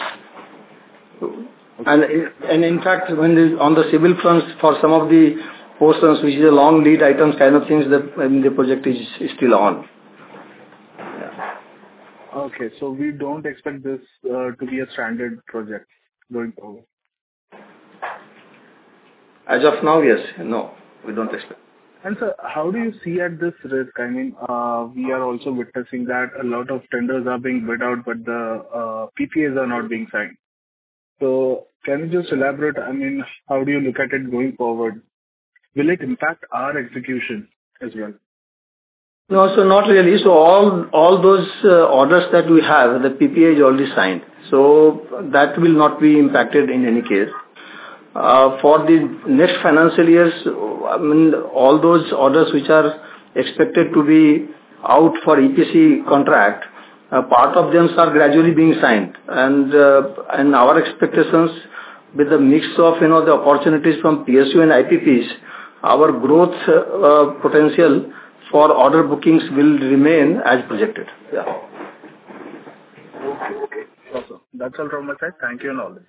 And and in fact, when the, on the civil fronts for some of the portions, which is a long lead items kind of things, the I mean, the project is, is still on. Okay, so we don't expect this uh, to be a stranded project going forward? As of now, yes. No, we don't expect. And sir, how do you see at this risk? I mean, uh, we are also witnessing that a lot of tenders are being bid out, but the uh, P P As are not being signed. So can you just elaborate? I mean, how do you look at it going forward? Will it impact our execution as well? No, so not really. So all all those uh, orders that we have, the P P A is already signed. So that will not be impacted in any case. Uh, for the next financial years, I mean, all those orders which are expected to be out for E P C contract, uh, part of them are gradually being signed. And uh, and our expectations with the mix of, you know, the opportunities from P S U and I P Ps, our growth uh, potential for order bookings will remain as projected. Yeah. Okay, okay. Awesome. That's all from my side. Thank you and all this.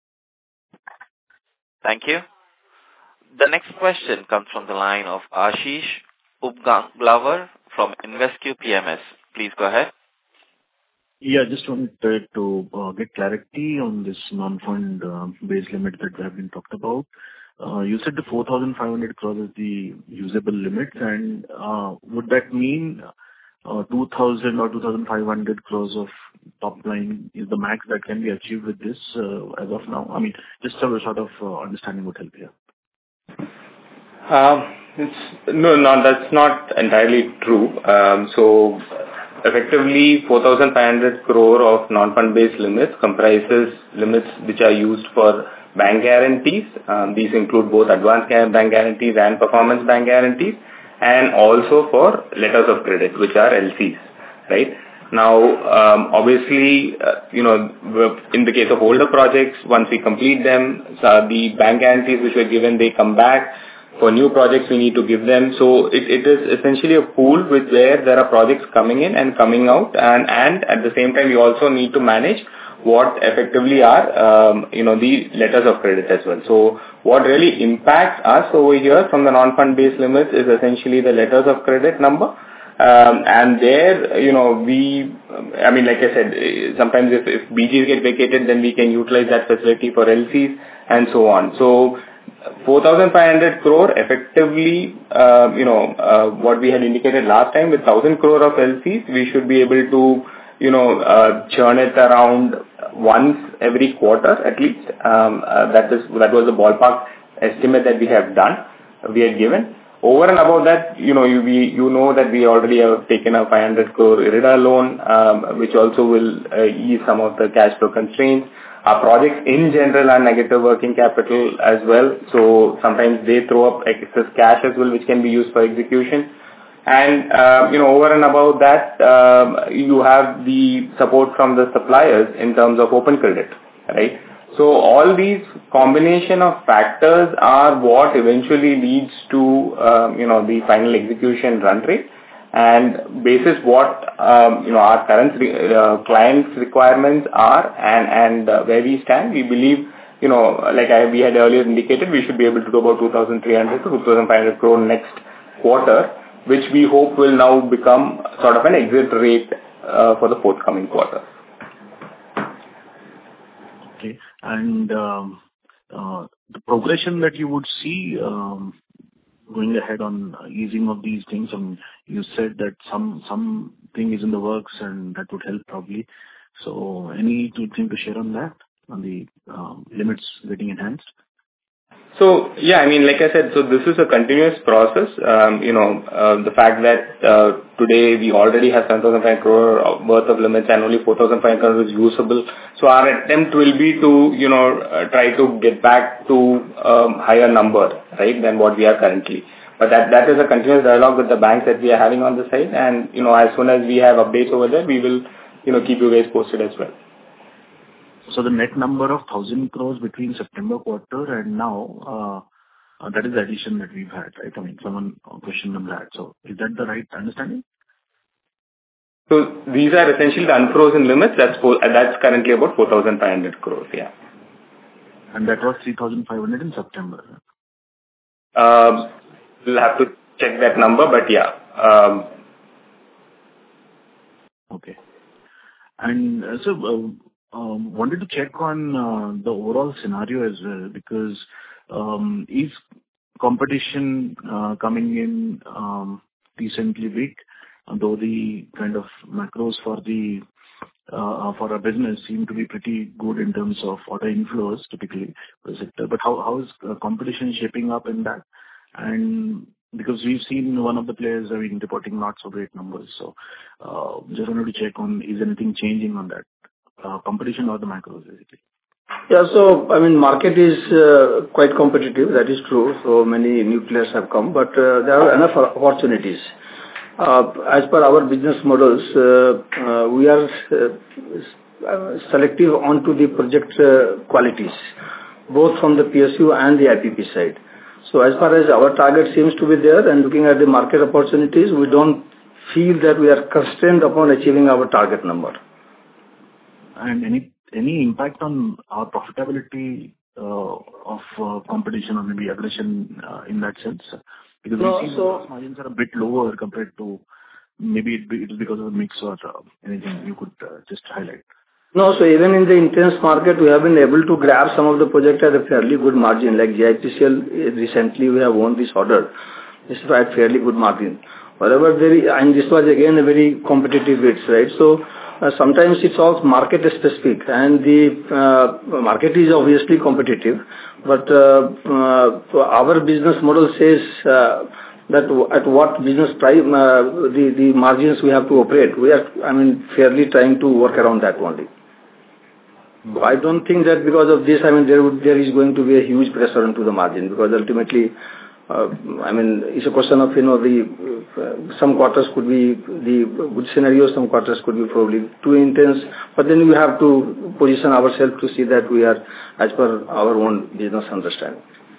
Thank you. The next question comes from the line of Ashish Upganglavar from InvesQ P M S. Please go ahead. Yeah, just wanted to uh, get clarity on this non-fund uh, base limit that we have been talked about. Uh, you said the four thousand five hundred crores is the usable limit, and uh, would that mean uh, two thousand or two thousand five hundred crores of top line is the max that can be achieved with this uh, as of now? I mean, just a sort of uh, understanding would help here. Um, it's, no, no, that's not entirely true. Um, so, effectively, four thousand five hundred crore of non-fund based limits comprises limits which are used for bank guarantees. Um, these include both advance bank guarantees and performance bank guarantees, and also for letters of credit, which are L Cs, right? Now, um, obviously, uh, you know, in the case of older projects, once we complete them, so the bank guarantees which were given, they come back. For new projects, we need to give them. So it, it is essentially a pool with where there are projects coming in and coming out, and, and at the same time, we also need to manage what effectively are, um, you know, the letters of credit as well. So what really impacts us over here from the non-fund based limits is essentially the letters of credit number. Um, and there, you know, we, I mean, like I said, sometimes if, if B Gs get vacated, then we can utilize that facility for L Cs and so on. So four thousand five hundred crore effectively, uh, you know, uh, what we had indicated last time with one thousand crore of L Cs, we should be able to, you know, uh, churn it around once every quarter at least. Um, uh, that is, that was the ballpark estimate that we have done, we had given. Over and above that, you know, you, we, you know that we already have taken a five hundred crore IREDA loan, um, which also will uh, ease some of the cash flow constraints. Our projects in general are negative working capital as well, so sometimes they throw up excess cash as well, which can be used for execution. And, uh, you know, over and above that, um, you have the support from the suppliers in terms of open credit, right? So all these combination of factors are what eventually leads to, um, you know, the final execution run rate. And basis what, um, you know, our current re- uh, clients' requirements are and, and uh, where we stand, we believe, you know, like I, we had earlier indicated, we should be able to do about two thousand three hundred to two thousand five hundred crore next quarter, which we hope will now become sort of an exit rate uh, for the forthcoming quarter. Okay. And um, uh, the progression that you would see um, going ahead on easing of these things, I mean, you said that some something is in the works and that would help probably. So anything to share on that, on the um, limits getting enhanced? So, yeah, I mean, like I said, so this is a continuous process. Um, you know, uh, the fact that uh, today we already have seven thousand five hundred crore worth of limits and only four thousand five hundred crore is usable. So our attempt will be to, you know, uh, try to get back to um, higher number, right, than what we are currently. But that, that is a continuous dialogue with the banks that we are having on the side. And, you know, as soon as we have updates over there, we will, you know, keep you guys posted as well. So the net number of one thousand crores between September quarter and now, uh, uh, that is the addition that we've had, right? I mean, someone questioned on that. So is that the right understanding? So these are essentially the unfrozen limits. That's for, that's currently about four thousand five hundred crores, yeah. And that was three thousand five hundred in September. Um, we'll have to check that number, but yeah. Um, okay. And uh, so... Uh, um, wanted to check on uh, the overall scenario as well, because um, is competition uh, coming in um, decently big, though the kind of macros for the uh, for our business seem to be pretty good in terms of order inflows typically for the sector. But how how is uh, competition shaping up in that? And because we've seen one of the players, I mean, reporting not so great numbers. So uh, just wanted to check on, is anything changing on that uh, competition or the macros basically? Yeah. So, I mean, market is uh, quite competitive. That is true. So many new players have come, but uh, there are enough opportunities. Uh, As per our business models, uh, uh, we are uh, selective onto the project uh, qualities, both from the P S U and the I P P side. So as far as our target seems to be there, and looking at the market opportunities, we don't feel that we are constrained upon achieving our target number. And any any impact on our profitability uh, of uh, competition or maybe aggression uh, in that sense? Because No, we see so- the margins are a bit lower compared to, maybe it be- it is because of the mix or uh, anything you could uh, just highlight. No, so even in the intense market, we have been able to grab some of the projects at a fairly good margin. Like G I P C L, uh, recently we have won this order. This is at fairly good margin. However, very, and this was again a very competitive bids, right? So uh, sometimes it's all market specific, and the uh, market is obviously competitive, but uh, uh, our business model says uh, that at what business price uh, the the margins we have to operate. We are, I mean, fairly trying to work around that only. So I don't think that because of this, I mean, there would, there is going to be a huge pressure onto the margin, because ultimately, uh, I mean, it's a question of, you know, the uh, some quarters could be the good scenario, some quarters could be probably too intense, but then we have to position ourselves to see that we are as per our own business understanding.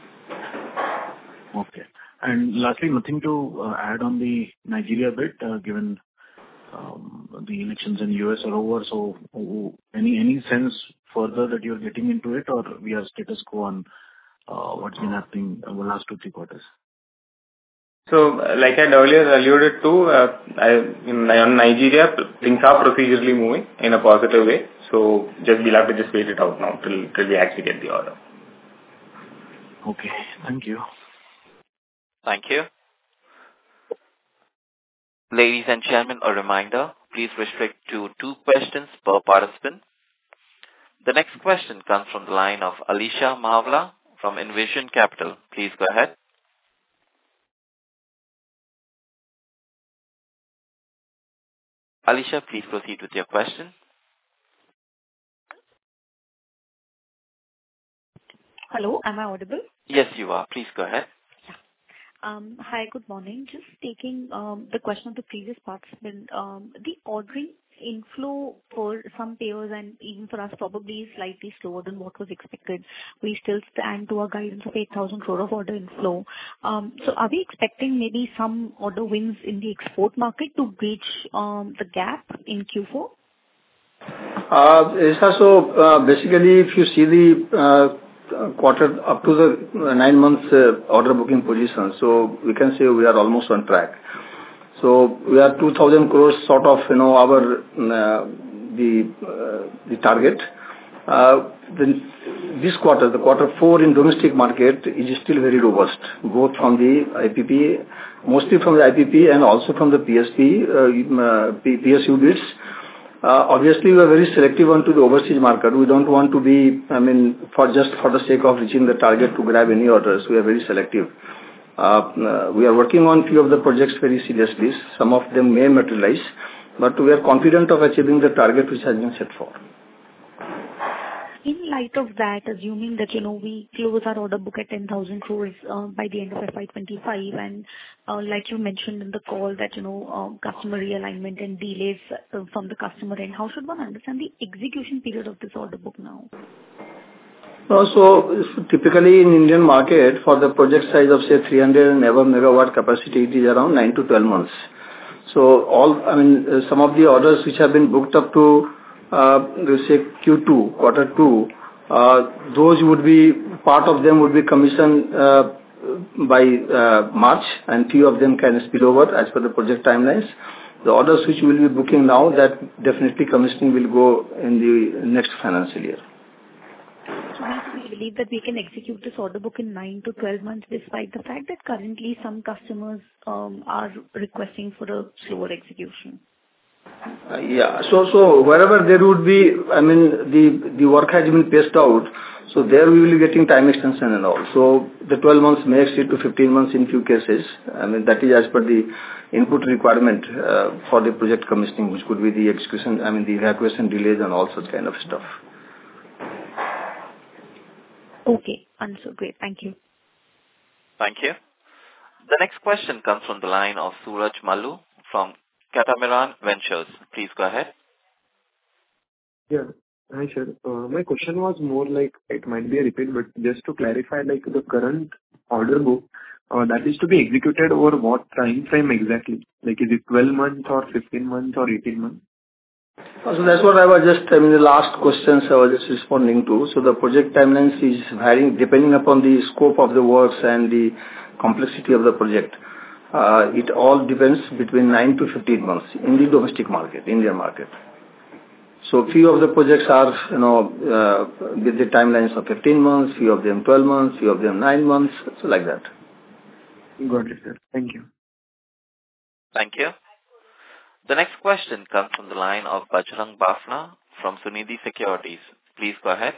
Okay. And lastly, nothing to uh, add on the Nigeria bit, uh, given um, the elections in U S are over. So uh, any any sense further that you're getting into it, or we are status quo on uh, what's been happening over the last two, three quarters? So, uh, like I had earlier alluded to, uh, I, in on Nigeria, things are procedurally moving in a positive way. So, just we'll have to just wait it out now till till we actually get the order. Okay. Thank you. Thank you. Ladies and gentlemen, a reminder, please restrict to two questions per participant. The next question comes from the line of Alisha Mahawla from Envision Capital. Please go ahead. Alisha, please proceed with your question. Hello, am I audible? Yes, you are. Please go ahead. Um, Hi, good morning. Just taking um, the question of the previous participant, um, the ordering inflow for some payers and even for us probably is slightly slower than what was expected. We still stand to our guidance of eight thousand crore of order inflow. Um, So are we expecting maybe some order wins in the export market to bridge um, the gap in Q four? Uh, Isha, so uh, basically, if you see the uh, quarter up to the nine months uh, order booking position, so we can say we are almost on track. So we are two thousand crores sort of, you know, our uh, the uh, the target. Uh, the, this quarter, the quarter four in domestic market is still very robust, both from the I P P, mostly from the I P P and also from the P S P, uh, P S U bids. Uh, obviously, we are very selective onto the overseas market. We don't want to be, I mean, for just for the sake of reaching the target to grab any orders. We are very selective. Uh, uh, we are working on few of the projects very seriously. Some of them may materialize, but we are confident of achieving the target which has been set for. In light of that, assuming that, you know, we close our order book at ten thousand crores uh, by the end of F Y twenty-five, and uh, like you mentioned in the call that, you know, um, customer realignment and delays uh, from the customer end, how should one understand the execution period of this order book now? So typically in Indian market, for the project size of say three hundred and above megawatt capacity, it is around nine to twelve months. So all, I mean, uh, some of the orders which have been booked up to Uh, let's say Q two, quarter two, uh, those would be, part of them would be commissioned uh, by uh, March, and few of them can spill over as per the project timelines. The orders which we will be booking now, that definitely commissioning will go in the next financial year. So we believe that we can execute this order book in nine to twelve months, despite the fact that currently some customers um, are requesting for a slower execution. Uh, yeah. So, so wherever there would be, I mean, the the work has been paced out, so there we will be getting time extension and all. So the twelve months may exceed to fifteen months in few cases. I mean, that is as per the input requirement uh, for the project commissioning, which could be the execution, I mean, the evacuation delays and all such kind of stuff. Okay, understood. Great. Thank you. Thank you. The next question comes from the line of Suraj Malu from Catamaran Ventures. Please go ahead. Yeah. Hi, sir. Uh, my question was more like, it might be a repeat, but just to clarify, like the current order book, uh, that is to be executed over what time frame exactly? Like, is it twelve months or fifteen months or eighteen months? So that's what I was just, I mean, the last questions I was just responding to. So the project timelines is varying depending upon the scope of the works and the complexity of the project. Uh, it all depends between nine to fifteen months in the domestic market, Indian market. So few of the projects are, you know, uh, with the timelines of fifteen months, few of them twelve months, few of them nine months, so like that. Got it, sir. Thank you. Thank you. The next question comes from the line of Bajrang Bafna from Sunidhi Securities. Please go ahead.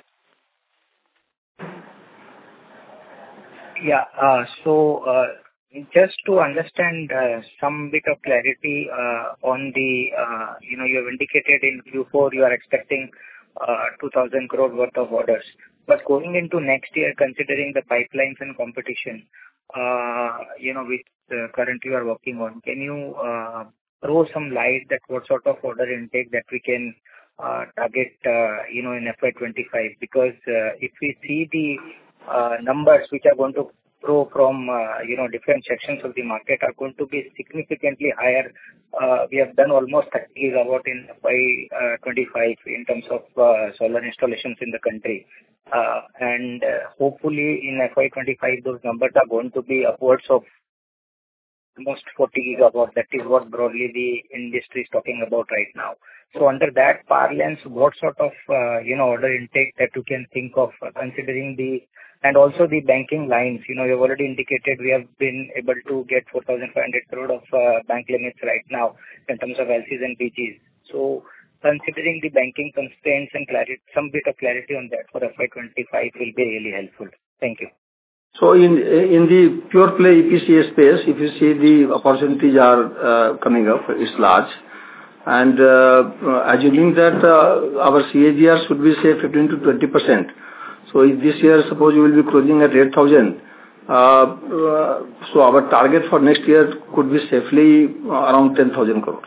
Yeah. Uh, so, uh, just to understand uh, some bit of clarity uh, on the, uh, you know, you have indicated in Q four you are expecting uh, two thousand crore worth of orders. But going into next year, considering the pipelines and competition, uh, you know, which uh, currently you are working on, can you uh, throw some light that what sort of order intake that we can uh, target, uh, you know, in F Y twenty-five? Because uh, if we see the uh, numbers which are going to flow from, uh, you know, different sections of the market are going to be significantly higher. Uh, we have done almost thirty gigawatt in F Y twenty-five in terms of uh, solar installations in the country. Uh, and uh, hopefully in F Y twenty-five those numbers are going to be upwards of almost forty gigawatt. That is what broadly the industry is talking about right now. So under that parlance, what sort of, uh, you know, order intake that you can think of uh, considering the, and also the banking lines, you know, you've already indicated we have been able to get four thousand five hundred crore of uh, bank limits right now in terms of L Cs and B Gs. So considering the banking constraints and clarity, some bit of clarity on that for F Y twenty-five will be really helpful. Thank you. So in in the pure play E P C A space, if you see the opportunities are uh, coming up, it's large. And uh, assuming that uh, our C A G R should be say fifteen to twenty percent. So if this year, suppose you will be closing at eight thousand, uh, uh, so our target for next year could be safely around ten thousand crore.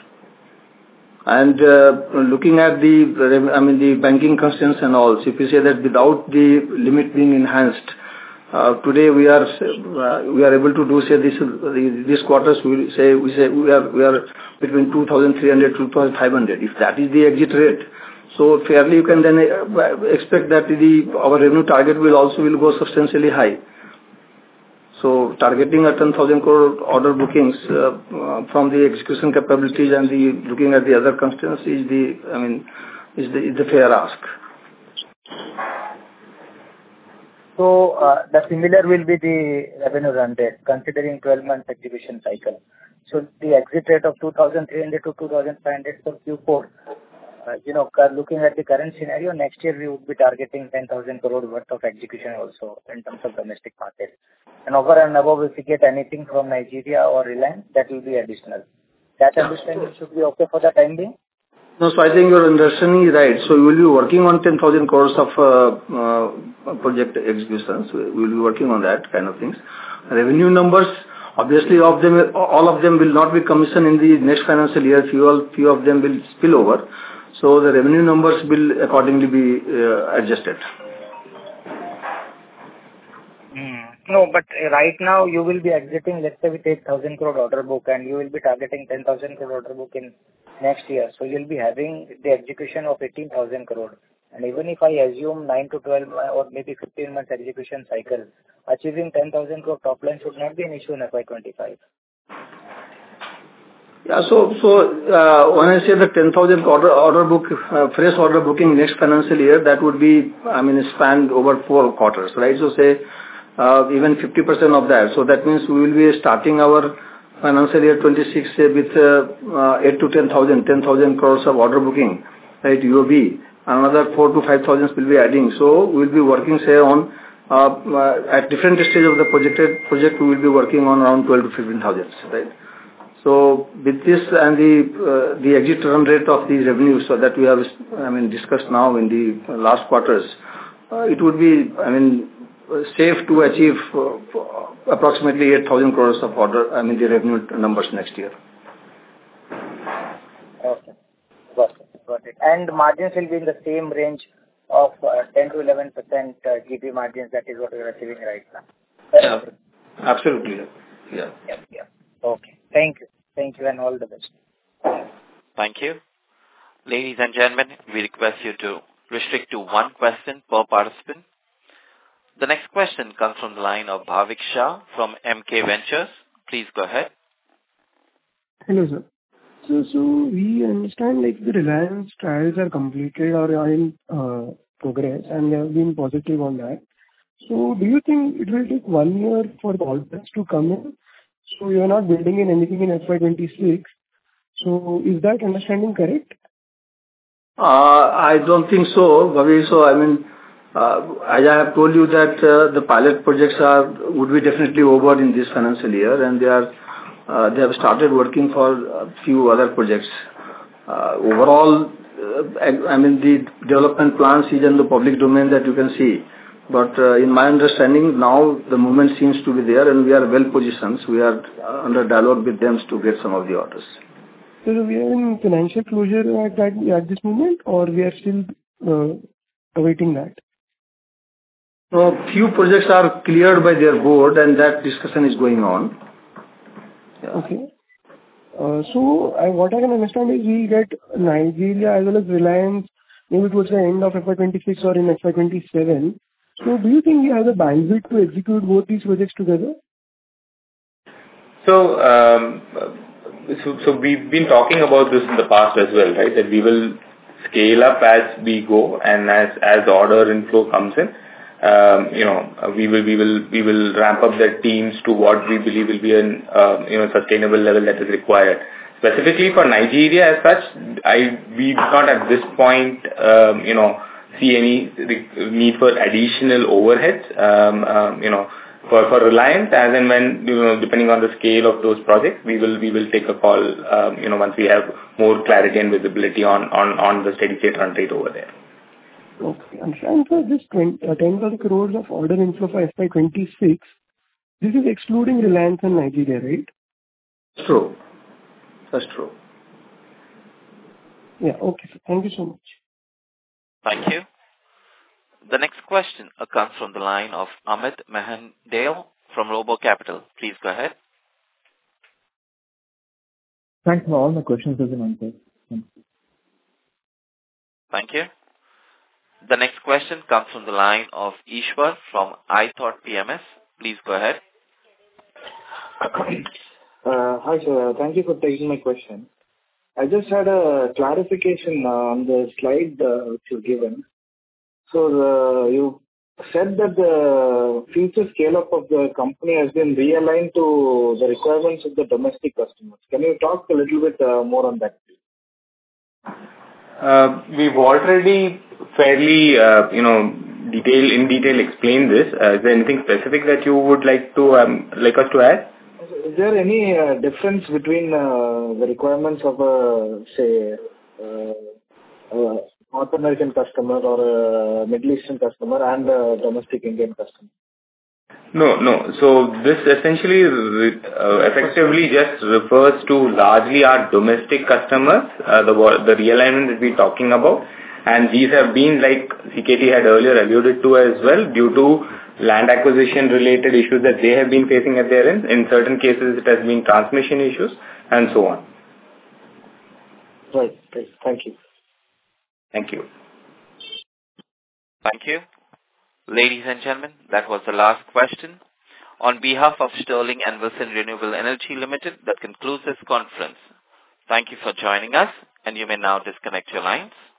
And uh, looking at the, I mean, the banking constraints and all, so if you say that without the limit being enhanced, uh, today we are uh, we are able to do say this this quarters we say we say we are we are between two thousand three hundred to two thousand five hundred. If that is the exit rate, so fairly you can then expect that the our revenue target will also will go substantially high. So targeting a ten thousand crore order bookings uh, uh, from the execution capabilities and the looking at the other constraints is the, I mean, is the, is the fair ask. So uh, the similar will be the revenue run rate considering twelve month execution cycle. So the exit rate of two thousand three hundred to two thousand five hundred for Q four, uh, you know, looking at the current scenario, next year we would be targeting ten thousand crore worth of execution also in terms of domestic market. And over and above, if we get anything from Nigeria or Reliance, that will be additional. That understanding should be okay for the time being? No, so I think your understanding is right. So you will be working on ten thousand crores of uh, uh, project execution. So we will be working on that kind of things. Revenue numbers, obviously, of them, all of them will not be commissioned in the next financial year. Few, few of them will spill over. So the revenue numbers will accordingly be uh, adjusted. Mm. No, but right now you will be exiting, let's say, with eight thousand crore order book, and you will be targeting ten thousand crore order book in next year. So you'll be having the execution of eighteen thousand crore. And even if I assume nine to twelve or maybe fifteen months execution cycle, achieving ten thousand crore top line should not be an issue in F Y twenty-five. Yeah. So, so uh, when I say the ten thousand order order book, uh, fresh order booking next financial year, that would be, I mean, spanned over four quarters, right? So say uh, even fifty percent of that. So that means we will be starting our financial year twenty-six say, with uh, uh, eight to ten thousand, ten thousand crores of order booking, right? U O B. Another four to five thousand will be adding. So we will be working say on uh, uh, at different stage of the projected project. We will be working on around twelve to fifteen thousand, right? So with this and the uh, the exit run rate of these revenues, so that we have, I mean, discussed now in the last quarters, uh, it would be, I mean, safe to achieve uh, approximately eight thousand crores of order, I mean, the revenue numbers next year. Okay. Got it. Got it. And margins will be in the same range of uh, ten to eleven percent uh, G P margins. That is what we are achieving right now. Yeah. Absolutely. Yeah. Yeah. Yeah. Okay. Thank you. Thank you and all the best. Thank you. Ladies and gentlemen, we request you to restrict to one question per participant. The next question comes from the line of Bhavik Shah from M K Ventures. Please go ahead. Hello, sir. So, so we understand like the Reliance trials are completed or are in uh, progress and they have been positive on that. So, do you think it will take one year for the orders to come in? So, you are not building in anything in F Y twenty-six. So, is that understanding correct? Uh, I don't think so, Bhavi. So, I mean, uh, as I have told you that uh, the pilot projects are would be definitely over in this financial year, and they are uh, they have started working for a few other projects. Uh, overall, uh, I, I mean, the development plans is in the public domain that you can see. But uh, in my understanding, now the movement seems to be there, and we are well positioned. So we are uh, under dialogue with them to get some of the orders. So we are in financial closure at that at this moment, or we are still uh, awaiting that? So few projects are cleared by their board, and that discussion is going on. Yeah. Okay. Uh, so I, what I can understand is we get Nigeria as well as Reliance maybe towards the end of F Y twenty-six or in F Y twenty-seven. So do you think we have the bandwidth to execute both these projects together? So, um, so, so we've been talking about this in the past as well, right? That we will scale up as we go, and as as the order inflow comes in, um, you know, we will we will we will ramp up the teams to what we believe will be an uh, you know sustainable level that is required. Specifically for Nigeria as such, I we do not at this point, um, you know, see any need for additional overheads, um, um, you know, for, for Reliance, as and when, you know, depending on the scale of those projects, we will we will take a call, um, you know, once we have more clarity and visibility on, on, on the steady state run rate over there. Okay. And for this ten thousand crores of order inflow for F Y twenty-six, this is excluding Reliance and Nigeria, right? True. That's true. Yeah. Okay. Thank you so much. Thank you. The next question comes from the line of Amit Mehendale from Robo Capital. Please go ahead. Thanks for all my questions have been answered. Thanks. Thank you. The next question comes from the line of Ishwar from iThought P M S. Please go ahead. Uh, hi, sir. Thank you for taking my question. I just had a clarification uh, on the slide uh, which you've given. So the, you said that the future scale-up of the company has been realigned to the requirements of the domestic customers. Can you talk a little bit uh, more on that, please? Uh, we've already fairly, uh, you know, detail in detail explained this. Uh, is there anything specific that you would like to um, like us to add? Is there any uh, difference between uh, the requirements of a, say, uh, a North American customer or a Middle Eastern customer and a domestic Indian customer? No, no. So this essentially uh, effectively just refers to largely our domestic customers, uh, the the realignment that we're talking about. And these have been, like C K T had earlier alluded to as well, due to land acquisition related issues that they have been facing at their end. In certain cases, it has been transmission issues and so on. Right. Right. Thank you. Thank you. Thank you. Ladies and gentlemen, that was the last question. On behalf of Sterling and Wilson Renewable Energy Limited, that concludes this conference. Thank you for joining us, and you may now disconnect your lines.